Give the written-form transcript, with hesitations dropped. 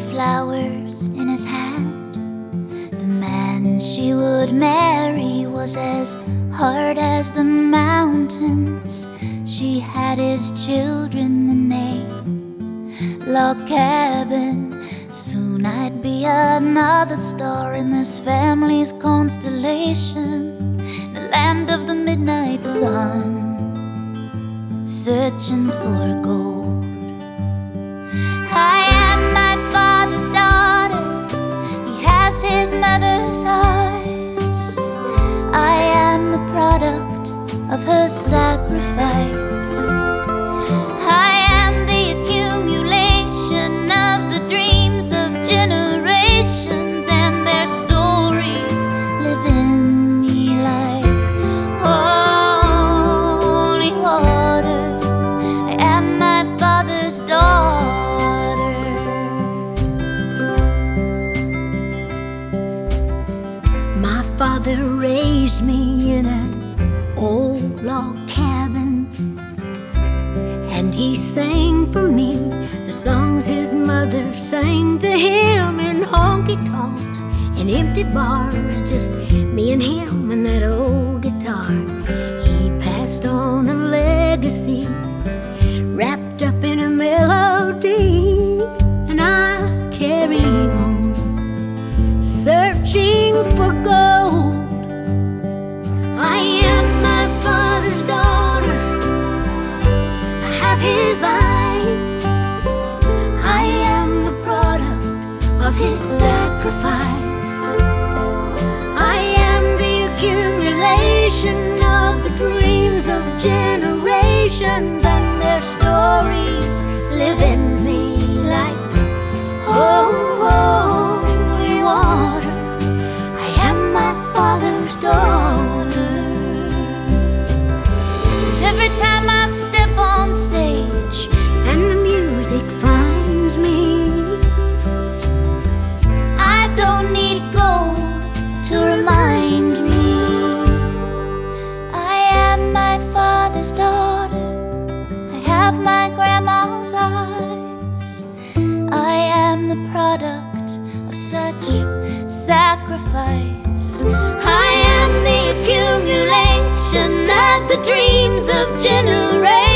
flowers in his hand. The man she would marry was as hard as the mountains. She had his children in a log cabin. Soon I'd be another star in this family's constellation, the land of the midnight sun, searching for gold. I am my father's daughter, he has his mother's eyes. I am the product of her sacrifice. I am the accumulation of the dreams of generations, and their stories live in me like holy water. I am my father's daughter. My father raised me in an old log cabin, and he sang for me the songs his mother sang to him in honky-tonks and empty bars, just me and him and that old guitar. He passed on a legacy wrapped up in a melody, and I carry on searching for gold. I am my father's daughter, I have his eyes. I am the product of his sacrifice. I am the accumulation of the dreams of generations, and their stories live in me like holy water. I am my father's daughter. Every time I step on stage And the music finds me, I don't need gold to remind me. I am my father's daughter, I have my grandma's eyes. I am the product of such sacrifice. I am the accumulation of the dreams of generations.